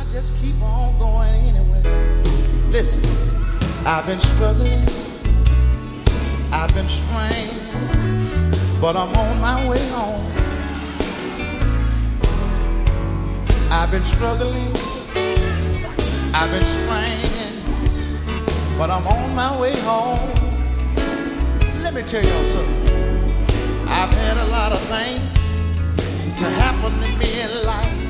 just keep on going anyway. Listen, I've been struggling, I've been strained, but I'm on my way home. I've been struggling, I've been strained, but I'm on my way home. Let me tell y'all something. I've had a lot of things to happen to me in life.